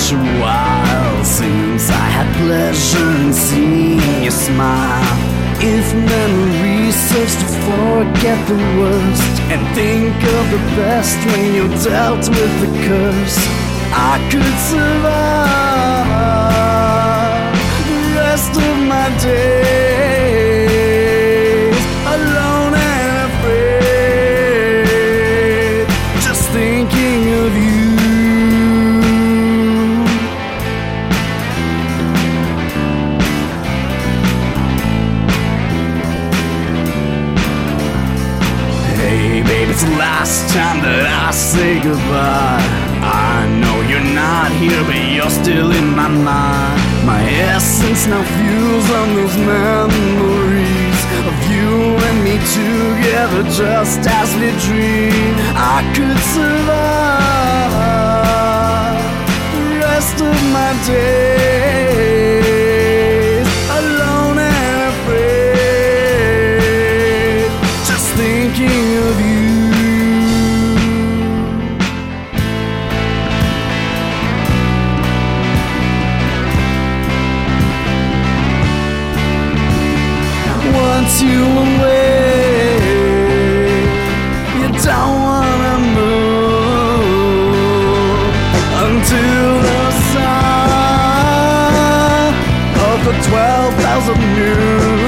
such a while since I had pleasure in seeing you smile. If memory serves to forget the worst and think of the best when you dealt with the curse, I could survive the rest of my days alone and afraid, just thinking of you. Hey babe, it's the last time that I say goodbye. I know you're not here, but you're still in my mind. My essence now fuels on those memories of you and me together, just as we dreamed. I could survive the rest of my days alone and afraid, just thinking of you. Once you away, you don't wanna move until the sound of the 12,000 news